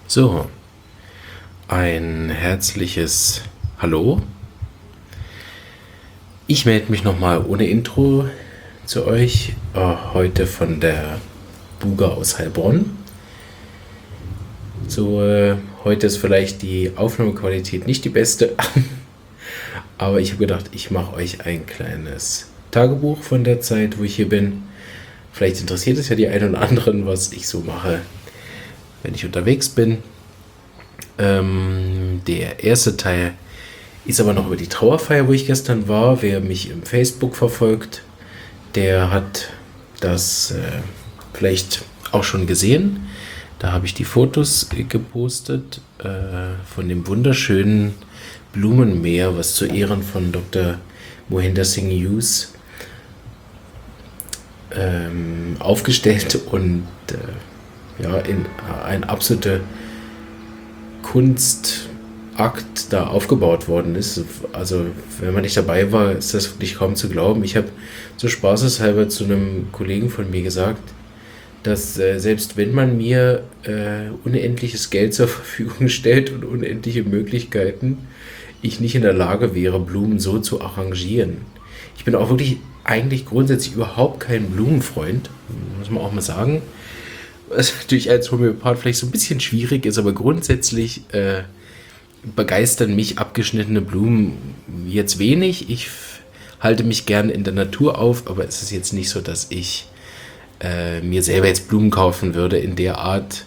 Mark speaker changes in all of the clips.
Speaker 1: So, ein herzliches Hallo. Ich melde mich nochmal ohne Intro zu euch, heute von der Buga aus Heilbronn. Heute ist vielleicht die Aufnahmequalität nicht die beste, aber ich habe gedacht, ich mache euch ein kleines Tagebuch von der Zeit, wo ich hier bin. Vielleicht interessiert es ja die einen oder anderen, was ich so mache, wenn ich unterwegs bin. Der erste Teil ist aber noch über die Trauerfeier, wo ich gestern war. Wer mich im Facebook verfolgt, der hat das vielleicht auch schon gesehen. Da habe ich die Fotos gepostet von dem wunderschönen Blumenmeer, was zu Ehren von Dr. Mohinder Singh Hughes aufgestellt und in ein absoluter Kunstakt da aufgebaut worden ist. Also wenn man nicht dabei war, ist das wirklich kaum zu glauben. Ich habe so spaßeshalber zu einem Kollegen von mir gesagt, dass selbst wenn man mir unendliches Geld zur Verfügung stellt und unendliche Möglichkeiten, ich nicht in der Lage wäre, Blumen so zu arrangieren. Ich bin auch wirklich eigentlich grundsätzlich überhaupt kein Blumenfreund, muss man auch mal sagen. Was natürlich als Homöopath vielleicht so ein bisschen schwierig ist, aber grundsätzlich begeistern mich abgeschnittene Blumen jetzt wenig. Ich halte mich gern in der Natur auf, aber es ist jetzt nicht so, dass ich mir selber jetzt Blumen kaufen würde in der Art.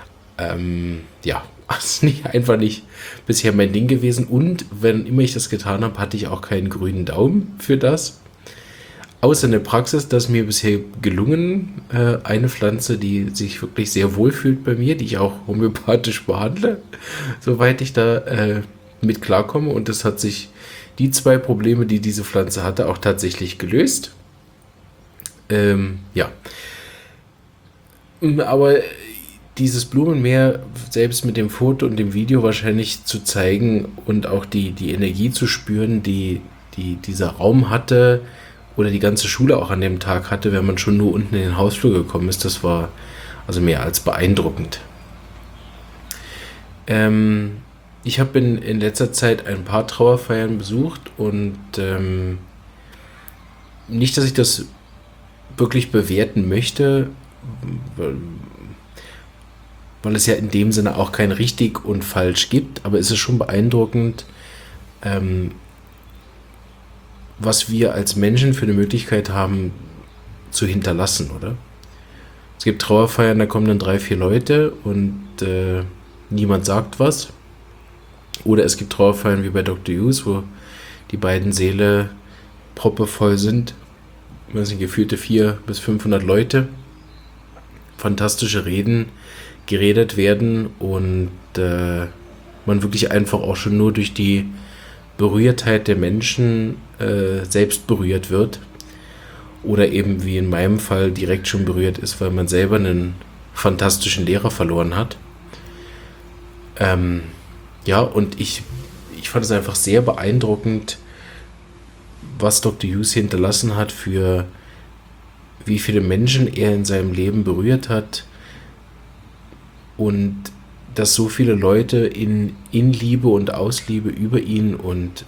Speaker 1: Das ist einfach nicht bisher mein Ding gewesen. Und wenn immer ich das getan habe, hatte ich auch keinen grünen Daumen für das. Außer in der Praxis, dass mir bisher gelungen, eine Pflanze, die sich wirklich sehr wohl fühlt bei mir, die ich auch homöopathisch behandle, soweit ich da mit klarkomme. Und das hat sich, die zwei Probleme, die diese Pflanze hatte, auch tatsächlich gelöst. Aber dieses Blumenmeer selbst mit dem Foto und dem Video wahrscheinlich zu zeigen und auch die Energie zu spüren, die dieser Raum hatte, oder die ganze Schule auch an dem Tag hatte, wenn man schon nur unten in den Hausflur gekommen ist, das war also mehr als beeindruckend. Ich habe in letzter Zeit ein paar Trauerfeiern besucht und nicht, dass ich das wirklich bewerten möchte, weil es ja in dem Sinne auch kein richtig und falsch gibt, aber es ist schon beeindruckend, was wir als Menschen für eine Möglichkeit haben zu hinterlassen, oder? Es gibt Trauerfeiern, da kommen dann 3, 4 Leute und niemand sagt was. Oder es gibt Trauerfeiern wie bei Dr. Hughes, wo die beiden Säle proppevoll sind. Das sind gefühlte 400 bis 500 Leute. Fantastische Reden geredet werden und man wirklich einfach auch schon nur durch die Berührtheit der Menschen selbst berührt wird oder eben wie in meinem Fall direkt schon berührt ist, weil man selber einen fantastischen Lehrer verloren hat. Und ich fand es einfach sehr beeindruckend, was Dr. Hughes hinterlassen hat, für wie viele Menschen er in seinem Leben berührt hat und dass so viele Leute in Liebe und Ausliebe über ihn und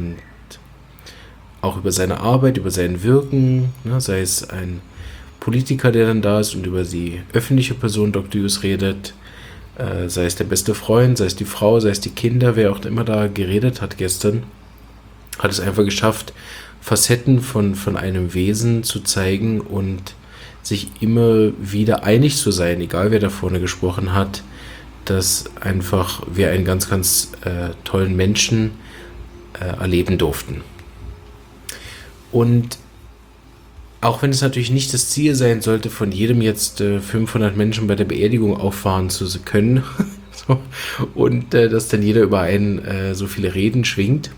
Speaker 1: auch über seine Arbeit, über sein Wirken, ne, sei es ein Politiker, der dann da ist und über die öffentliche Person Dr. Hughes redet, sei es der beste Freund, sei es die Frau, sei es die Kinder, wer auch immer da geredet hat gestern, hat es einfach geschafft, Facetten von einem Wesen zu zeigen und sich immer wieder einig zu sein, egal wer da vorne gesprochen hat, dass einfach wir einen ganz, ganz tollen Menschen erleben durften. Und auch wenn es natürlich nicht das Ziel sein sollte, von jedem jetzt 500 Menschen bei der Beerdigung auffahren zu können so, und dass dann jeder über einen so viele Reden schwingt,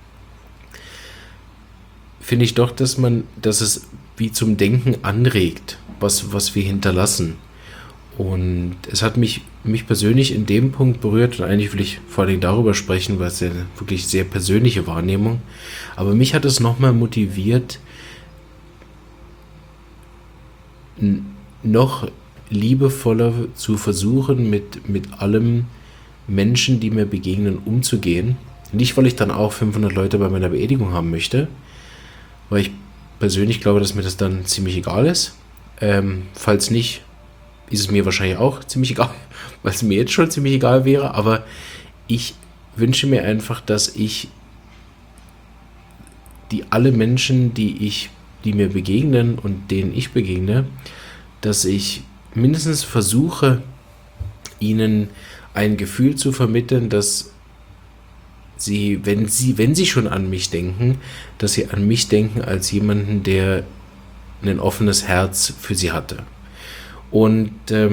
Speaker 1: finde ich doch, dass es wie zum Denken anregt, was wir hinterlassen. Und es hat mich persönlich in dem Punkt berührt, und eigentlich will ich vor allem darüber sprechen, weil es ja wirklich sehr persönliche Wahrnehmung, aber mich hat es nochmal motiviert, noch liebevoller zu versuchen, mit allem Menschen, die mir begegnen, umzugehen. Nicht, weil ich dann auch 500 Leute bei meiner Beerdigung haben möchte, weil ich persönlich glaube, dass mir das dann ziemlich egal ist. Falls nicht, ist es mir wahrscheinlich auch ziemlich egal, weil es mir jetzt schon ziemlich egal wäre, aber ich wünsche mir einfach, dass ich alle Menschen, die mir begegnen und denen ich begegne, dass ich mindestens versuche, ihnen ein Gefühl zu vermitteln, dass sie, wenn sie schon an mich denken, dass sie an mich denken als jemanden, der ein offenes Herz für sie hatte. Und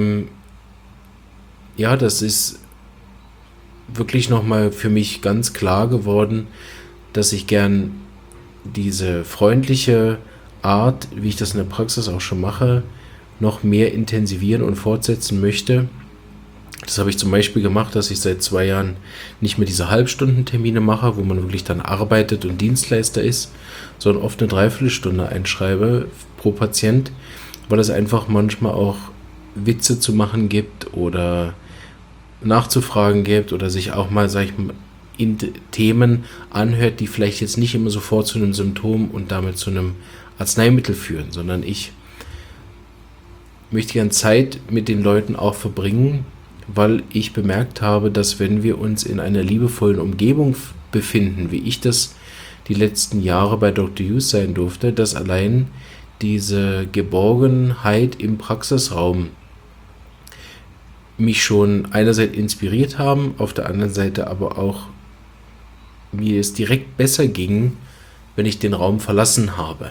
Speaker 1: ja, das ist wirklich nochmal für mich ganz klar geworden, dass ich gern diese freundliche Art, wie ich das in der Praxis auch schon mache, noch mehr intensivieren und fortsetzen möchte. Das habe ich zum Beispiel gemacht, dass ich seit 2 Jahren nicht mehr diese Halbstundentermine mache, wo man wirklich dann arbeitet und Dienstleister ist, sondern oft eine Dreiviertelstunde einschreibe pro Patient, weil es einfach manchmal auch Witze zu machen gibt oder nachzufragen gibt oder sich auch mal, sag ich mal, in Themen anhört, die vielleicht jetzt nicht immer sofort zu einem Symptom und damit zu einem Arzneimittel führen, sondern ich möchte gerne Zeit mit den Leuten auch verbringen, weil ich bemerkt habe, dass wenn wir uns in einer liebevollen Umgebung befinden, wie ich das die letzten Jahre bei Dr. Hughes sein durfte, dass allein diese Geborgenheit im Praxisraum mich schon einerseits inspiriert haben, auf der anderen Seite aber auch mir es direkt besser ging, wenn ich den Raum verlassen habe.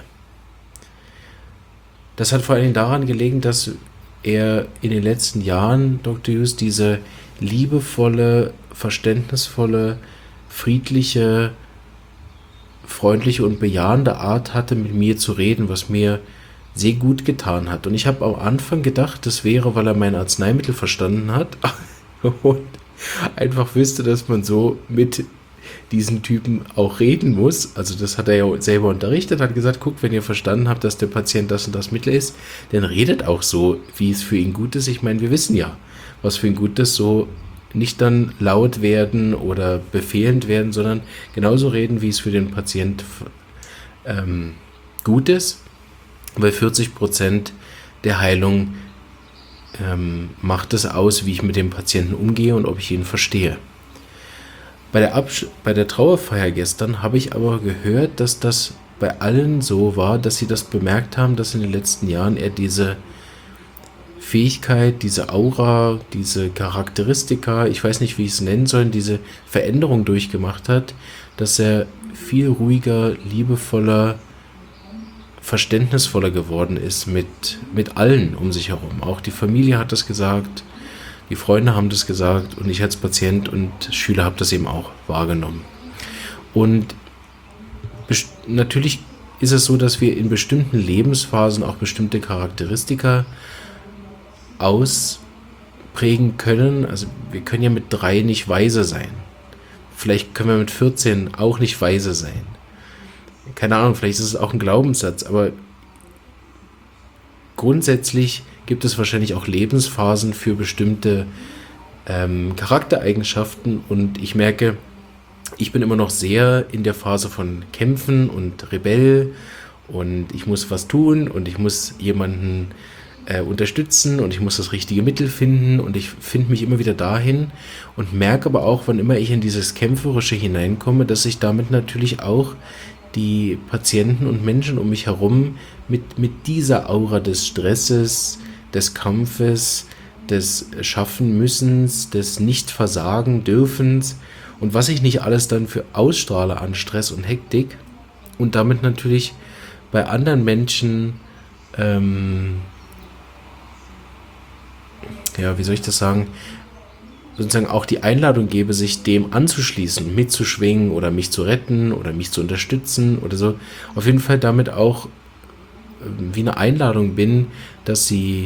Speaker 1: Das hat vor allem daran gelegen, dass er in den letzten Jahren, Dr. Hughes, diese liebevolle, verständnisvolle, friedliche, freundliche und bejahende Art hatte, mit mir zu reden, was mir sehr gut getan hat. Und ich habe am Anfang gedacht, das wäre, weil er mein Arzneimittel verstanden hat und einfach wüsste, dass man so mit diesen Typen auch reden muss. Also das hat er ja selber unterrichtet, hat gesagt, guckt, wenn ihr verstanden habt, dass der Patient das und das Mittel ist, dann redet auch so, wie es für ihn gut ist. Ich meine, wir wissen ja, was für ihn gut ist, so nicht dann laut werden oder befehlend werden, sondern genauso reden, wie es für den Patient gut ist, weil 40% der Heilung macht es aus, wie ich mit dem Patienten umgehe und ob ich ihn verstehe. Bei der Trauerfeier gestern habe ich aber gehört, dass das bei allen so war, dass sie das bemerkt haben, dass in den letzten Jahren er diese Fähigkeit, diese Aura, diese Charakteristika, ich weiß nicht, wie ich es nennen soll, diese Veränderung durchgemacht hat, dass er viel ruhiger, liebevoller, verständnisvoller geworden ist mit allen um sich herum. Auch die Familie hat das gesagt, die Freunde haben das gesagt und ich als Patient und Schüler habe das eben auch wahrgenommen. Und natürlich ist es so, dass wir in bestimmten Lebensphasen auch bestimmte Charakteristika ausprägen können. Also wir können ja mit 3 nicht weise sein. Vielleicht können wir mit 14 auch nicht weise sein. Keine Ahnung, vielleicht ist es auch ein Glaubenssatz, aber grundsätzlich gibt es wahrscheinlich auch Lebensphasen für bestimmte Charaktereigenschaften und ich merke, ich bin immer noch sehr in der Phase von Kämpfen und Rebell und ich muss was tun und ich muss jemanden unterstützen und ich muss das richtige Mittel finden und ich finde mich immer wieder dahin und merke aber auch, wann immer ich in dieses Kämpferische hineinkomme, dass ich damit natürlich auch die Patienten und Menschen um mich herum mit dieser Aura des Stresses, des Kampfes, des Schaffen-Müssens, des Nicht-Versagen-Dürfens und was ich nicht alles dann für ausstrahle an Stress und Hektik und damit natürlich bei anderen Menschen, ja, wie soll ich das sagen, sozusagen auch die Einladung gebe, sich dem anzuschließen, mitzuschwingen oder mich zu retten oder mich zu unterstützen oder so. Auf jeden Fall damit auch wie eine Einladung bin, dass sie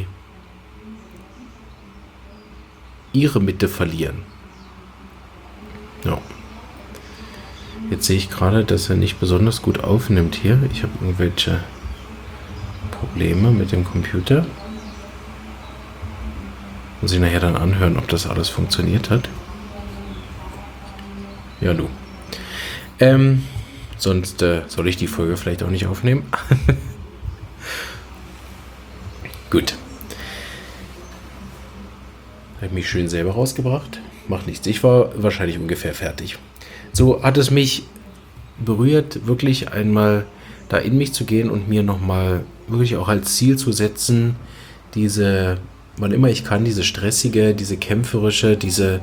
Speaker 1: ihre Mitte verlieren. Ja. Jetzt sehe ich gerade, dass er nicht besonders gut aufnimmt hier. Ich habe irgendwelche Probleme mit dem Computer. Muss ich nachher dann anhören, ob das alles funktioniert hat. Ja, du. Sonst soll ich die Folge vielleicht auch nicht aufnehmen. Gut. Habe mich schön selber rausgebracht. Macht nichts. Ich war wahrscheinlich ungefähr fertig. So hat es mich berührt, wirklich einmal da in mich zu gehen und mir nochmal wirklich auch als Ziel zu setzen, diese, wann immer ich kann, diese stressige, diese kämpferische, diese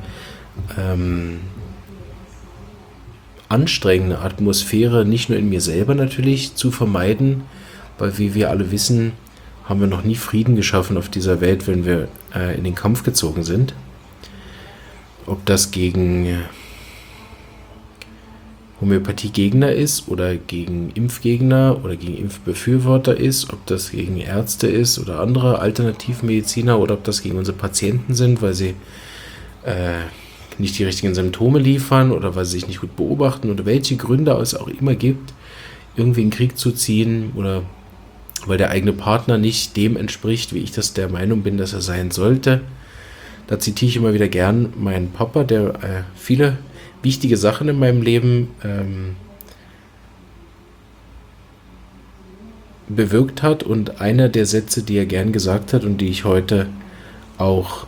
Speaker 1: anstrengende Atmosphäre nicht nur in mir selber natürlich zu vermeiden, weil wie wir alle wissen, haben wir noch nie Frieden geschaffen auf dieser Welt, wenn wir in den Kampf gezogen sind. Ob das gegen Homöopathiegegner ist oder gegen Impfgegner oder gegen Impfbefürworter ist, ob das gegen Ärzte ist oder andere Alternativmediziner oder ob das gegen unsere Patienten sind, weil sie nicht die richtigen Symptome liefern oder weil sie sich nicht gut beobachten oder welche Gründe es auch immer gibt, irgendwie in den Krieg zu ziehen oder weil der eigene Partner nicht dem entspricht, wie ich das der Meinung bin, dass er sein sollte. Da zitiere ich immer wieder gern meinen Papa, der viele wichtige Sachen in meinem Leben bewirkt hat und einer der Sätze, die er gern gesagt hat und die ich heute auch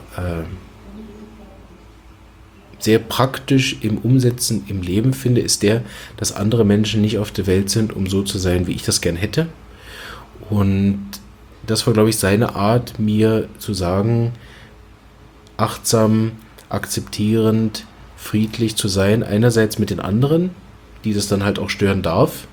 Speaker 1: sehr praktisch im Umsetzen im Leben finde, ist der, dass andere Menschen nicht auf der Welt sind, um so zu sein, wie ich das gern hätte. Und das war, glaube ich, seine Art, mir zu sagen, achtsam, akzeptierend, friedlich zu sein. Einerseits mit den anderen, die das dann halt auch stören darf,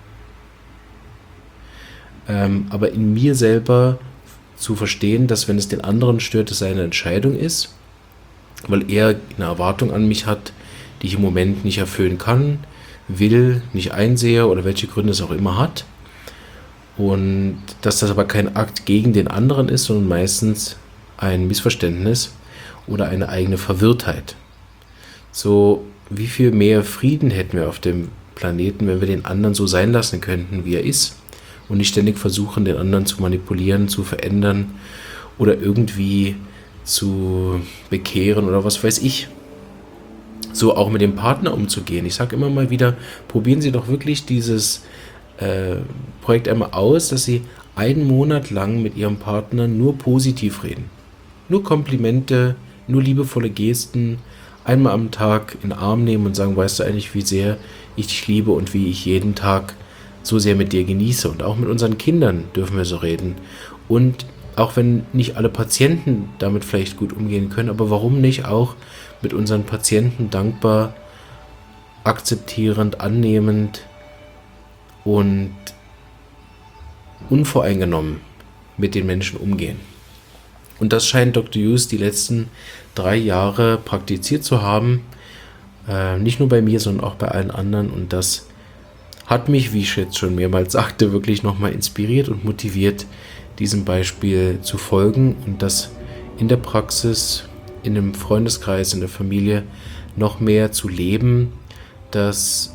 Speaker 1: aber in mir selber zu verstehen, dass wenn es den anderen stört, es seine Entscheidung ist, weil er eine Erwartung an mich hat, die ich im Moment nicht erfüllen kann, will, nicht einsehe oder welche Gründe es auch immer hat. Und dass das aber kein Akt gegen den anderen ist, sondern meistens ein Missverständnis oder eine eigene Verwirrtheit. So, wie viel mehr Frieden hätten wir auf dem Planeten, wenn wir den anderen so sein lassen könnten, wie er ist und nicht ständig versuchen, den anderen zu manipulieren, zu verändern oder irgendwie zu bekehren oder was weiß ich. So auch mit dem Partner umzugehen. Ich sage immer mal wieder, probieren Sie doch wirklich dieses Projekt einmal aus, dass Sie einen Monat lang mit Ihrem Partner nur positiv reden. Nur Komplimente, nur liebevolle Gesten, einmal am Tag in den Arm nehmen und sagen, weißt du eigentlich, wie sehr ich dich liebe und wie ich jeden Tag so sehr mit dir genieße. Und auch mit unseren Kindern dürfen wir so reden. Und auch wenn nicht alle Patienten damit vielleicht gut umgehen können, aber warum nicht auch mit unseren Patienten dankbar, akzeptierend, annehmend und unvoreingenommen mit den Menschen umgehen. Und das scheint Dr. Hughes die letzten 3 Jahre praktiziert zu haben, nicht nur bei mir, sondern auch bei allen anderen. Und das hat mich, wie ich jetzt schon mehrmals sagte, wirklich nochmal inspiriert und motiviert, diesem Beispiel zu folgen und das in der Praxis, in dem Freundeskreis, in der Familie noch mehr zu leben, dass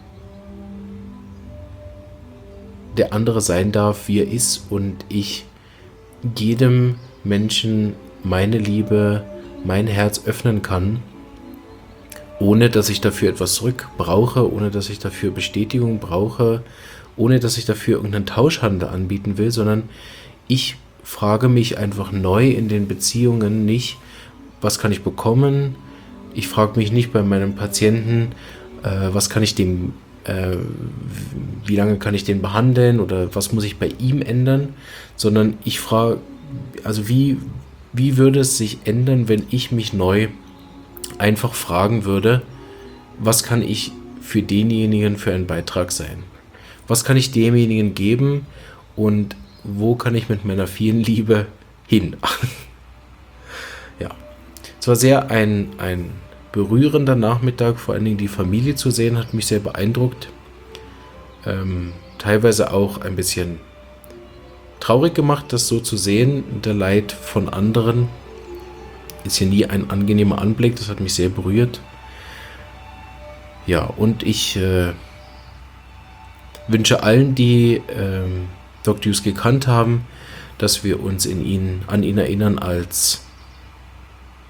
Speaker 1: der andere sein darf, wie er ist und ich jedem Menschen meine Liebe, mein Herz öffnen kann, ohne dass ich dafür etwas zurück brauche, ohne dass ich dafür Bestätigung brauche, ohne dass ich dafür irgendeinen Tauschhandel anbieten will, sondern ich frage mich einfach neu in den Beziehungen nicht, was kann ich bekommen? Ich frage mich nicht bei meinem Patienten, was kann ich dem wie lange kann ich den behandeln oder was muss ich bei ihm ändern, sondern ich frage, also wie würde es sich ändern, wenn ich mich neu einfach fragen würde, was kann ich für denjenigen für einen Beitrag sein? Was kann ich demjenigen geben und wo kann ich mit meiner vielen Liebe hin? Ja, es war sehr ein berührender Nachmittag, vor allen Dingen die Familie zu sehen, hat mich sehr beeindruckt. Teilweise auch ein bisschen traurig gemacht, das so zu sehen, der Leid von anderen. Ist ja nie ein angenehmer Anblick, das hat mich sehr berührt. Ja, und ich wünsche allen, die Dr. Hughes gekannt haben, dass wir uns an ihn erinnern als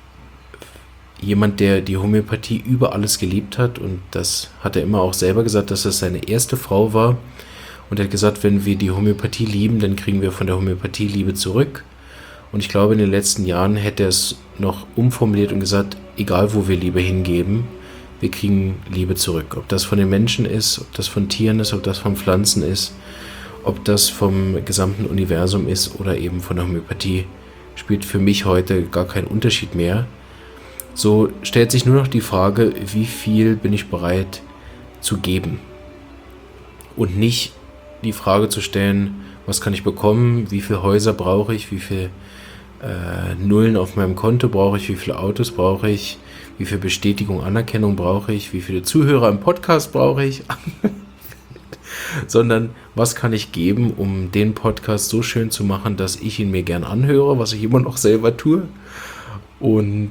Speaker 1: jemand, der die Homöopathie über alles geliebt hat, und das hat er immer auch selber gesagt, dass das seine erste Frau war, und er hat gesagt, wenn wir die Homöopathie lieben, dann kriegen wir von der Homöopathie Liebe zurück. Und ich glaube, in den letzten Jahren hätte er es noch umformuliert und gesagt, egal wo wir Liebe hingeben, wir kriegen Liebe zurück. Ob das von den Menschen ist, ob das von Tieren ist, ob das von Pflanzen ist, ob das vom gesamten Universum ist oder eben von der Homöopathie, spielt für mich heute gar keinen Unterschied mehr. So stellt sich nur noch die Frage, wie viel bin ich bereit zu geben? Und nicht die Frage zu stellen, was kann ich bekommen, wie viele Häuser brauche ich, wie viele Nullen auf meinem Konto brauche ich, wie viele Autos brauche ich, wie viel Bestätigung, Anerkennung brauche ich, wie viele Zuhörer im Podcast brauche ich, sondern was kann ich geben, um den Podcast so schön zu machen, dass ich ihn mir gern anhöre, was ich immer noch selber tue, und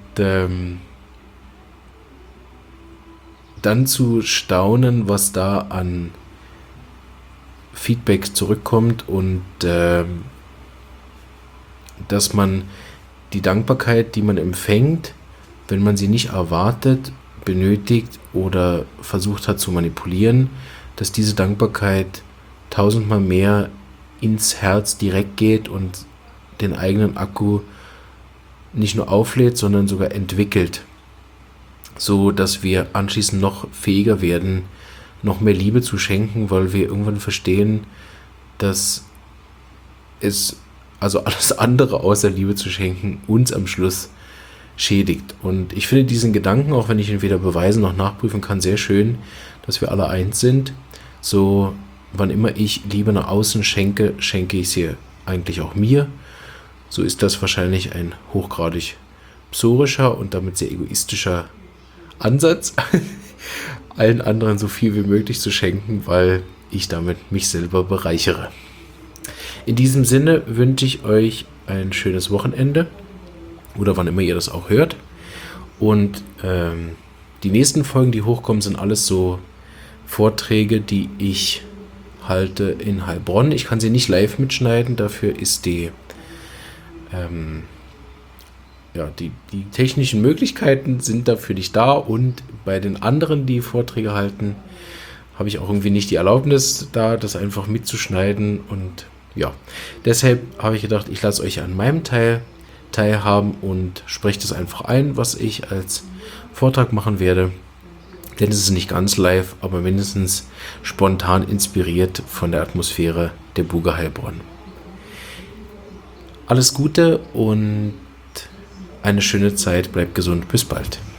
Speaker 1: dann zu staunen, was da an Feedback zurückkommt, und dass man die Dankbarkeit, die man empfängt, wenn man sie nicht erwartet, benötigt oder versucht hat zu manipulieren, dass diese Dankbarkeit tausendmal mehr ins Herz direkt geht und den eigenen Akku nicht nur auflädt, sondern sogar entwickelt, so dass wir anschließend noch fähiger werden, noch mehr Liebe zu schenken, weil wir irgendwann verstehen, dass es, also alles andere außer Liebe zu schenken, uns am Schluss schädigt. Und ich finde diesen Gedanken, auch wenn ich ihn weder beweisen noch nachprüfen kann, sehr schön, dass wir alle eins sind. So, wann immer ich Liebe nach außen schenke, schenke ich sie eigentlich auch mir. So ist das wahrscheinlich ein hochgradig psorischer und damit sehr egoistischer Ansatz, allen anderen so viel wie möglich zu schenken, weil ich damit mich selber bereichere. In diesem Sinne wünsche ich euch ein schönes Wochenende oder wann immer ihr das auch hört. Und die nächsten Folgen, die hochkommen, sind alles so Vorträge, die ich halte in Heilbronn. Ich kann sie nicht live mitschneiden, dafür ist die technischen Möglichkeiten sind dafür nicht da, und bei den anderen, die Vorträge halten, habe ich auch irgendwie nicht die Erlaubnis da, das einfach mitzuschneiden, und ja, deshalb habe ich gedacht, ich lasse euch an meinem Teil teilhaben und spreche das einfach ein, was ich als Vortrag machen werde, denn es ist nicht ganz live, aber mindestens spontan inspiriert von der Atmosphäre der Buga Heilbronn. Alles Gute und eine schöne Zeit, bleibt gesund, bis bald.